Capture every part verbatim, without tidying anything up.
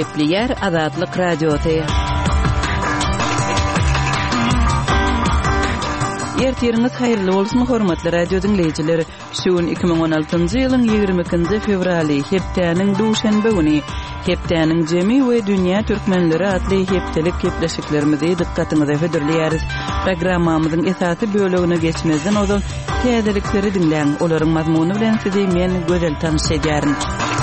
Gepli yer Azatlyk radiosu. Ertiriniz hayırlı olsun hormatly radio dinleyijileri. Şuun iki bin on altyncı ýylyň ýygrimi ikinji fevraly hepdäniň duşanby güni. Hepdäniň jemi we dünýä türkmenleri atly hepdelik gepleşiklerimizi dikkatiňize hödürleýäris. Programmamyzyň esasy bölegine geçmezden odan täzelikleri dinleň. Olaryň mazmuny bilen sizi men gözel tanışdyrarym.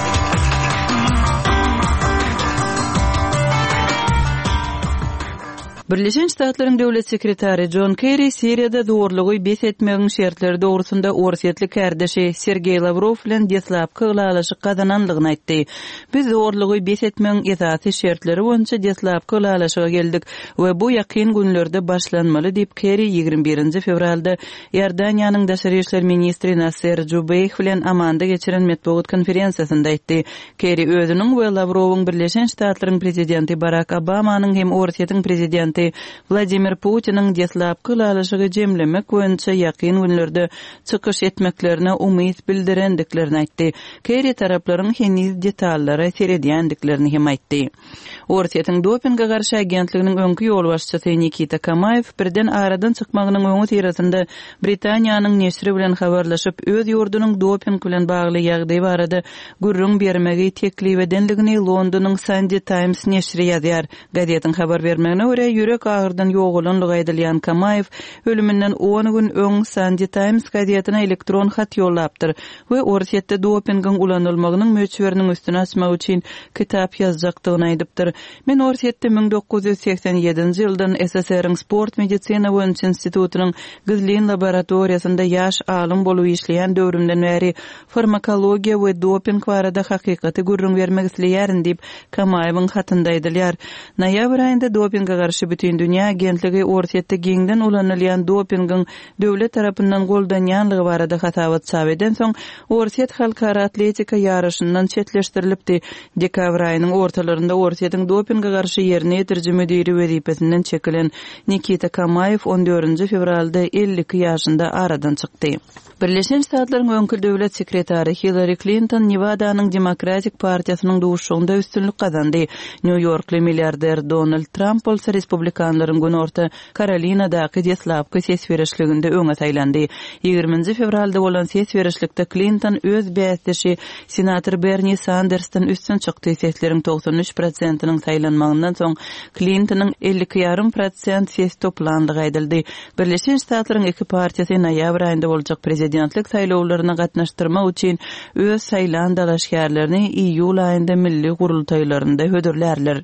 Birleşen Ştatlaryň döwlet sekretary John Kerry Siriýada dogurlugy bes etmegiň şertleri dogrusynda orsiýetli kärdeşi Sergey Lavrov bilen deslapky ýylalaşyk gazananlygyny aýtdy. Biz dogurlugy bes etmegiň esasy şertleri boýunça deslapky ýylalaşyga geldik we bu ýakyn günlerde başlanmaly diýip Kerry ýygrimi birinji fevralda Ýordaniýanyň daşary işler ministri Nasser Jubeyh bilen amanda geçiren medeniýet konferensiýasynda aýtdy. Kerry özüniň we Lavrowyň Birleşen Ştatlaryň prezidenti Barack Obamanyň hem orsiýetiň prezidenti Vladimir Putin'in deslapky ýylalaşygy jemlemek boýunça ýakyn günlerde çykyş etmeklerine umyt bildirendiklerini aýtdy. Kerry taraplaryň heniz detallary seredýändiklerini hem aýtdy. Orsiýetiň dopinga garşy agentliginiň öňkü ýol başçysy Nikita Kamayev birden aradan çykmagynyň öňü tirasynda Britaniýanyň neşri bilen habarlaşyp öz ýurdunyň doping bilen bagly ýagdaý barada gürrüň bermegi teklip edenligini Londonyň Sunday Times neşri ýazýar. Gazetiň habar bermegine görä ýürek agyrdan ýogulanlygy aýdylýan Kamayev ölümünden on gün öň Sunday Times gazetine elektron hat ýollapdyr we orsiýetde dopingiň ulanylmagynyň möçberiniň üstüne açmak üçin kitap ýazjakdygyny aýdypdyr. Men orsiýetde ming dokuz ýüz seksen ýedinji ýyldan S S R-iň sport medisina boýunça institutynyň Gizlin laboratoriýasynda ýaş alim bolup işleýän döwrümden bäri farmakologiýa we doping barada hakykaty gürrüň bermek isleýärin diýip Kamayewiň hatynda aýdylýar. Noýabr aýynda dopinga garşy bütün dünýä agentligi orsiýetde giňden ulanylýan dopingiň döwlet tarapyndan goldanýanlygy barada hatabat çap eden soň orsiýet halkara atletika ýarışyndan çetleşdirilipdi. Dekabr aýynyň ortalarynda orsiýetiň dopinga garşy ýerine ýetirji müdiri wezipesinden çekilen Nikita Kamayev on dördünji fevralda ellik ýaşynda aradan çykdy. Birleşen Ştatlaryň öňkü döwlet sekretary Hillary Clinton Nevadanyň Demokratik partiýasynyň duşugynda üstünlük gazandy. New Yorkly milliarder Donald Trump bolsa Respublikanlaryň Günorta Karolinadaky deslapky ses berişliginde öňe taýlandy. ýygrimiňji fevralda bolan ses berişlikde Clinton öz bäsdeşi senator Bernie Sanders'tan üstün çykdy. Sesleriň doksan üç prosentiniň taýlanmagyndan soň Clinton'yň ellik ýarym prosent ses toplandygy aýdyldy. Birleşen Ştatlaryň iki partiýasy noýabr aýynda boljak prezidentlik saýlawlaryna gatnaşdyrmak üçin öz saýlan dalaşgärlerini iýul aýynda milli gurultaýlarynda hödürlärler.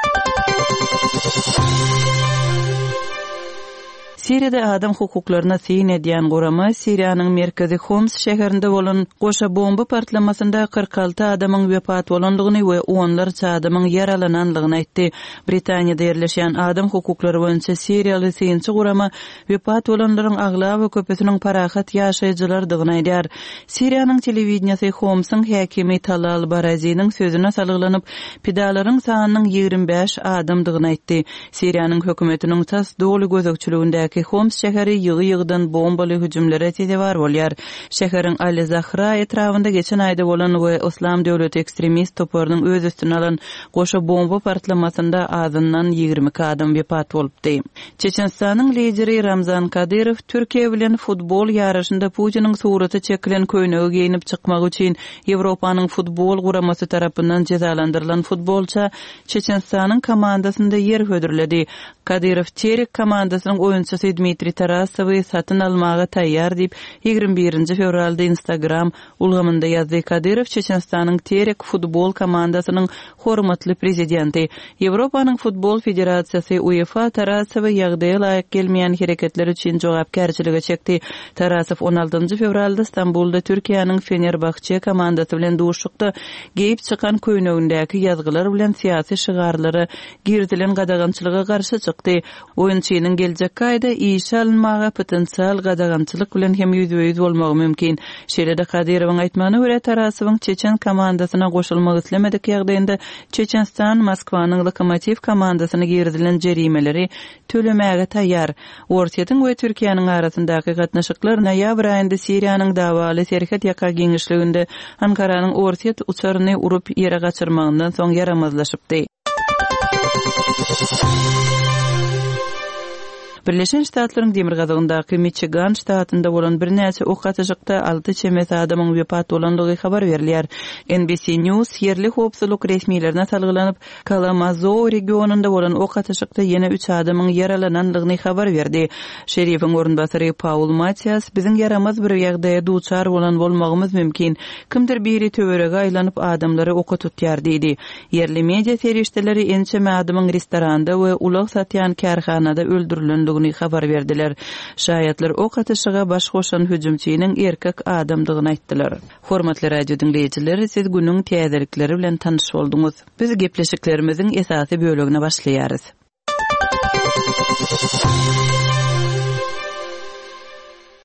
Siriýada adam hukuklaryna syn edýän gorama Siriýanyň merkezi Homs şäherinde bolan goşa bomba partlamasynda kırk alty adamyň wepat bolandygyny we onlarça adamyň yaralananlygyny aýtdy. Britaniýada ýerleşýän adam hukuklary boýunça Siriýaly synçy gorama wepat bolanlaryň agla we köpesiniň parahat ýaşaýjylardygyny aýdýar. Siriýanyň telewizionýasy Homsyň häkimi Talal Baraziniň sözüne salgylanyp pidalaryň sanynyň ýygrimi beş adamdygyny aýtdy. Siriýanyň hökümetiniň tas doly gözekçiliginde Homs şäheri ýygy-ýygydan bombaly hüjümlere täzebar bolýar. Şäheriň Ali Zahra etrafynda geçen aýda bolan we Islam döwleti ekstremist toplarynyň öz üstüne alan goşa bomba partlamasynda azyndan ýygrimi adam wepat bolupdy. Çeçenistanyň lideri Ramzan Kadyrow Türkiýe bilen futbol ýaraşynda Putiniň suraty çekilen köýnegi giyinip çykmak üçin Ýewropanyň futbol guramasy tarapyndan cezalandyrylan futbolça Çeçenistanyň komandasynda ýer hödürledi. Kadyrow Terik komandasynyň oýunçysy Dmitri Tarasowy satyn almaga taýýar diýip ýygrimi birinji fevralda Instagram ulgamynda ýazdy. Kadyrow Çeçenistanyň Terik futbol komandasynyň hormatly prezidenti. Ýewropanyň futbol federasiýasy UEFA Tarasowy ýagdaýa laýyk gelmeýän hereketler üçin jogapkärçiligi çekdi. Tarasow on altynjy fevralda Istanbulda Türkiýanyň Fenerbahçe komandasy bilen duşukda geyip çykan köýnegindäki ýazgylar bilen siýasy şygarlary girdilen gadagançylyga garşy çykdy. Oýunçynyň geljek gaýda işe alınmaga potensial gadagamçylyk bilen hem ýüzüýüz bolmagy mümkin. Şeýle-de Kadyrowyň aýtmagyna görä Tarasowyň Çeçen komandasyna goşulmak islemedik ýagdaýynda Çeçenstan Moskwanyň Lokomotiv komandasyna girdilen jerimeleri tölemäge taýýar. Orsiýetiň we Türkiýanyň arasyndaky gatnaşyklar noýabr aýynda Siriýanyň dawaly terhet ýaka giňişliginde Ankaranyň Orsiýet uçaryny urup ýere gaçyrmagyndan soň yaramazlaşypdy. Birleşen Ştatlaryň demir gadagyndaky Michigan ştatynda bolan bir näçe ok atyşykda alty çemet adamyň wepat bolanlygy habar berilýär. N B C News yerli howpsuzlyk resmiýetlerine salgylanyp, Kalamazoo regionunda bolan ok atyşykda ýene üç adamyň yaralananlygyny habar berdi. Şerifiň orunbasary Paul Matias, "Biziň yaramaz bir ýagdaýa duçar bolan bolmagymyz mümkin. Kimdir biri töwerege aýlanyp adamlary oka tutýar" diýdi. Yerli media serişdeleri ençeme adamyň restoranda we ulag satýan karhanada öldürilen habar verdiler. Şahyatlar ok atışyga baş goşan hüjümçiniň erkek adamdygyny aýtdylar. Hormatly radio dinleýijileri, siz günüň täzelikleri bilen tanyş bolduňuz. Biz gepleşiklerimiziň esasy bölegine başlaýarys.